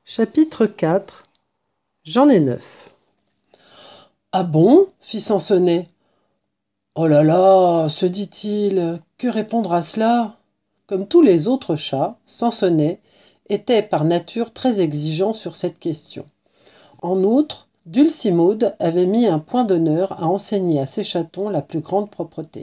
Chapitre 4 J'en ai 9. Ah bon ? Fit Sansonnet. Oh là là, se dit-il, que répondre à cela ? Comme tous les autres chats, Sansonnet était par nature très exigeant sur cette question. En outre, Dulcimaude avait mis un point d'honneur à enseigner à ses chatons la plus grande propreté.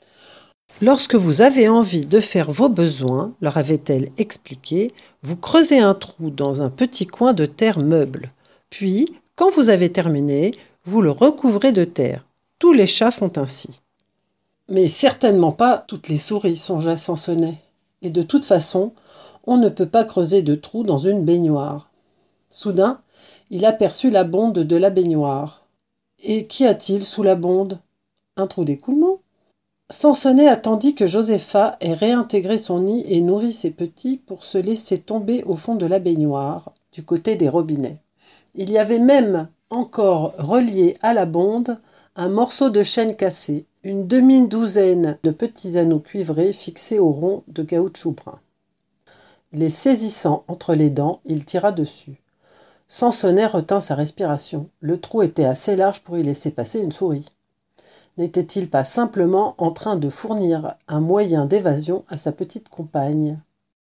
Lorsque vous avez envie de faire vos besoins, leur avait-elle expliqué, vous creusez un trou dans un petit coin de terre meuble. Puis, quand vous avez terminé, vous le recouvrez de terre. Tous les chats font ainsi. Mais certainement pas toutes les souris, songea Sansonnet. Et de toute façon, on ne peut pas creuser de trou dans une baignoire. Soudain, il aperçut la bonde de la baignoire. Et qu'y a-t-il sous la bonde ? Un trou d'écoulement ? Sansonnet attendit que Josepha ait réintégré son nid et nourri ses petits pour se laisser tomber au fond de la baignoire, du côté des robinets. Il y avait même encore relié à la bonde un morceau de chaîne cassé, une demi-douzaine de petits anneaux cuivrés fixés au rond de caoutchouc brun. Les saisissant entre les dents, il tira dessus. Sansonnet retint sa respiration. Le trou était assez large pour y laisser passer une souris. N'était-il pas simplement en train de fournir un moyen d'évasion à sa petite compagne ?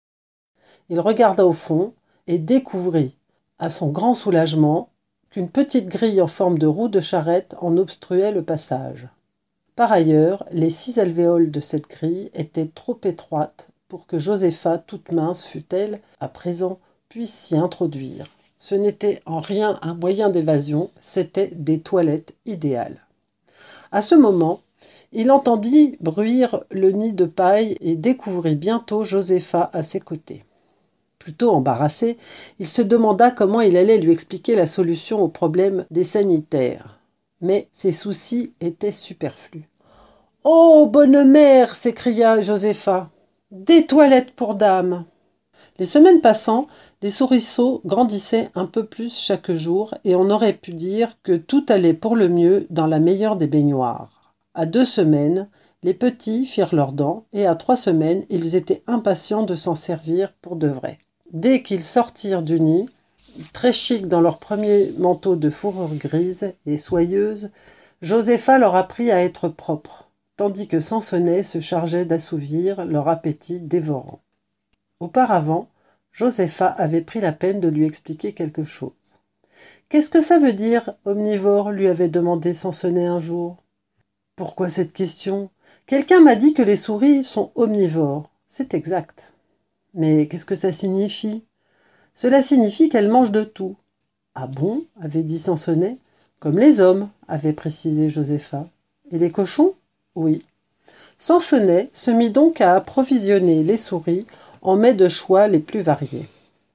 Il regarda au fond et découvrit, à son grand soulagement, qu'une petite grille en forme de roue de charrette en obstruait le passage. Par ailleurs, les 6 alvéoles de cette grille étaient trop étroites pour que Josepha, toute mince fût-elle, à présent, puisse s'y introduire. Ce n'était en rien un moyen d'évasion, c'étaient des toilettes idéales. À ce moment, il entendit bruire le nid de paille et découvrit bientôt Josepha à ses côtés. Plutôt embarrassé, il se demanda comment il allait lui expliquer la solution au problème des sanitaires. Mais ses soucis étaient superflus. « Oh, bonne mère !» s'écria Josepha. « Des toilettes pour dames !» Les semaines passant, les souriceaux grandissaient un peu plus chaque jour et on aurait pu dire que tout allait pour le mieux dans la meilleure des baignoires. À 2 semaines, les petits firent leurs dents et à 3 semaines, ils étaient impatients de s'en servir pour de vrai. Dès qu'ils sortirent du nid, très chics dans leur premier manteau de fourrure grise et soyeuse, Josepha leur apprit à être propres, tandis que Sansonnet se chargeait d'assouvir leur appétit dévorant. Auparavant, Josepha avait pris la peine de lui expliquer quelque chose. « Qu'est-ce que ça veut dire, omnivore ?» lui avait demandé Sansonnet un jour. « Pourquoi cette question ? Quelqu'un m'a dit que les souris sont omnivores. C'est exact. Mais qu'est-ce que ça signifie ? Cela signifie qu'elles mangent de tout. »« Ah bon ?» avait dit Sansonnet. « Comme les hommes, » avait précisé Josepha. « Et les cochons ? » ?»« Oui. » Sansonnet se mit donc à approvisionner les souris en mets de choix les plus variés.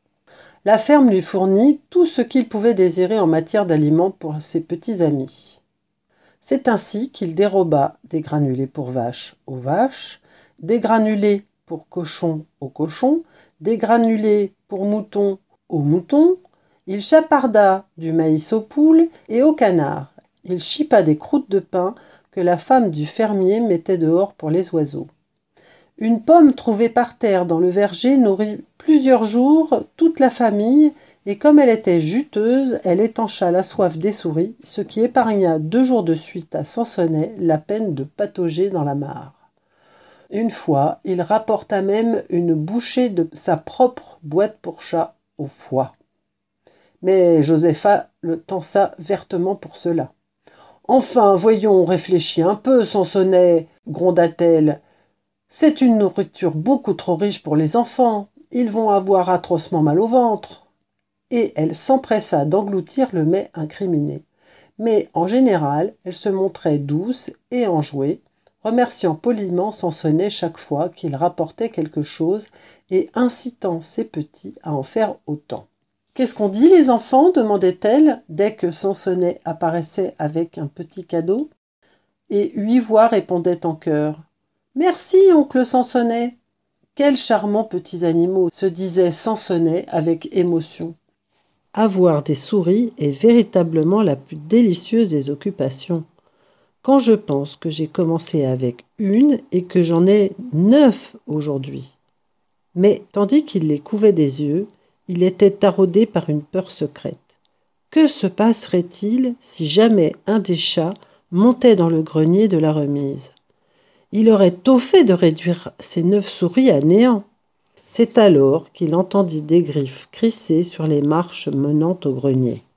La ferme lui fournit tout ce qu'il pouvait désirer en matière d'aliments pour ses petits amis. C'est ainsi qu'il déroba des granulés pour vaches aux vaches, des granulés pour cochons aux cochons, des granulés pour moutons aux moutons. Il chaparda du maïs aux poules et aux canards. Il chipa des croûtes de pain que la femme du fermier mettait dehors pour les oiseaux. Une pomme trouvée par terre dans le verger nourrit plusieurs jours toute la famille et comme elle était juteuse, elle étancha la soif des souris, ce qui épargna 2 jours de suite à Sansonnet la peine de patauger dans la mare. Une fois, il rapporta même une bouchée de sa propre boîte pour chat au foie. Mais Josepha le tança vertement pour cela. « Enfin, voyons, réfléchis un peu, Sansonnet, gronda-t-elle. C'est une nourriture beaucoup trop riche pour les enfants. Ils vont avoir atrocement mal au ventre. » Et elle s'empressa d'engloutir le mets incriminé. Mais en général, elle se montrait douce et enjouée, remerciant poliment Sansonnet chaque fois qu'il rapportait quelque chose et incitant ses petits à en faire autant. « Qu'est-ce qu'on dit, les enfants ?» demandait-elle dès que Sansonnet apparaissait avec un petit cadeau. Et 8 voix répondaient en chœur. « Merci, oncle Sansonnet !»« Quels charmants petits animaux !» se disait Sansonnet avec émotion. Avoir des souris est véritablement la plus délicieuse des occupations. Quand je pense que j'ai commencé avec 1 et que j'en ai 9 aujourd'hui. Mais tandis qu'il les couvait des yeux, Il était taraudé par une peur secrète. Que se passerait-il si jamais un des chats montait dans le grenier de la remise? Il aurait tôt fait de réduire ses 9 souris à néant. C'est alors qu'il entendit des griffes crisser sur les marches menant au grenier.